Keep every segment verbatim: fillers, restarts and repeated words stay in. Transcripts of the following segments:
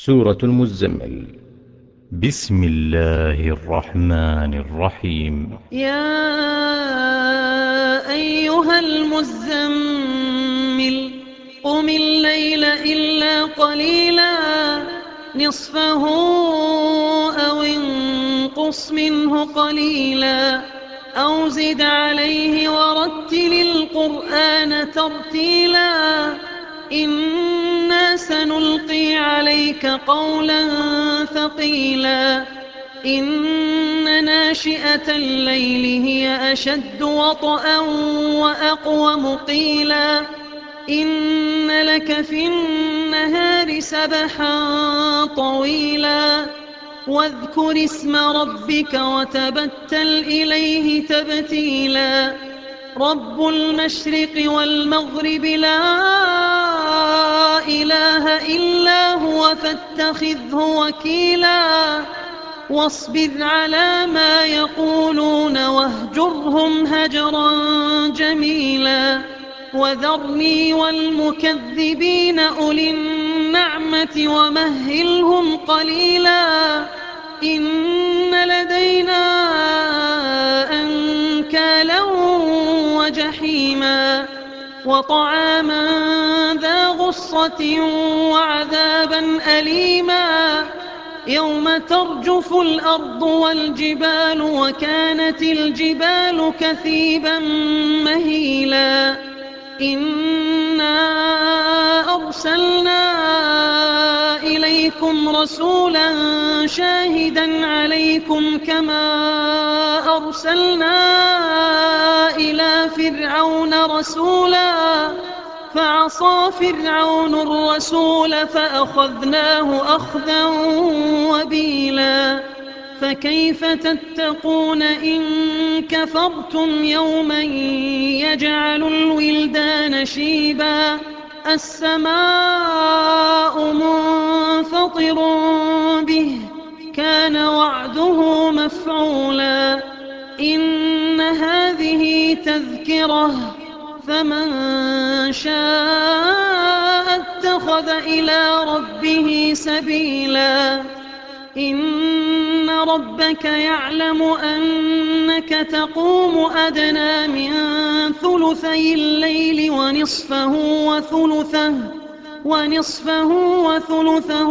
سورة المزمل. بسم الله الرحمن الرحيم. يا أيها المزمل قم الليل إلا قليلا نصفه أو انقص منه قليلا أو زد عليه ورتل القرآن ترتيلا إنا سنلقي عليك قولا ثقيلا إن ناشئة الليل هي أشد وطئا وأقوم قيلا إن لك في النهار سبحا طويلا واذكر اسم ربك وتبتل إليه تبتيلا رب المشرق والمغرب لا إله إلا هو فاتخذه وكيلا واصبر على ما يقولون واهجرهم هجرا جميلا وذرني والمكذبين أولي النعمة ومهلهم قليلا إن لدينا أنكالا وجحيما وطعاما ذا غصة وعذابا أليما يوم ترجف الأرض والجبال وكانت الجبال كثيبا مهيلا إنا أرسلنا إليكم رسولا شاهدا عليكم كما أرسلنا إلى فرعون رسولا فعصى فرعون الرسول فأخذناه أخذا وبيلا فكيف تتقون إن كفرتم يوما يجعل الولدان شيبا السماء منفطر به كان وعده مفعولا إن هذه تذكرة فمن شاء اتخذ إلى ربه سبيلا إن ربك يعلم أنك تقوم أدنى من ثلثي الليل ونصفه وثلثه ونصفه وثلثه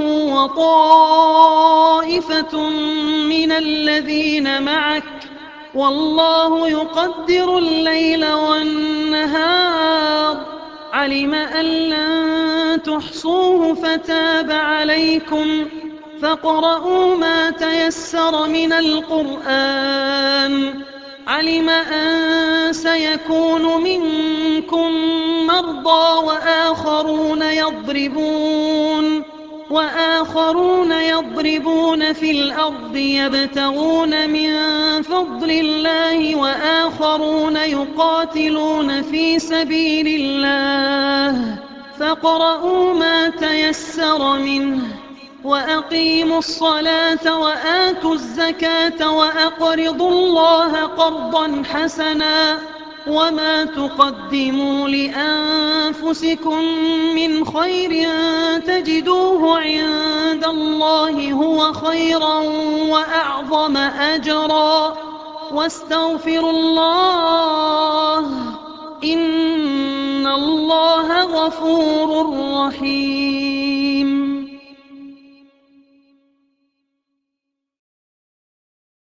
وطائفة من الذين معك والله يقدر الليل والنهار علم أن لن تحصوه فتاب عليكم فاقرؤوا ما تيسر من القرآن علم أن سيكون منكم مرضى وآخرون يضربون وآخرون يضربون في الأرض يبتغون من فضل الله وآخرون يقاتلون في سبيل الله فاقرؤوا ما تيسر منه وأقيموا الصلاة وآتوا الزكاة وأقرضوا الله قرضا حسنا وما تقدموا لأنفسكم من خير تجدوه عند الله هو خيرا وأعظم أجرا واستغفروا الله إن الله غفور رحيم.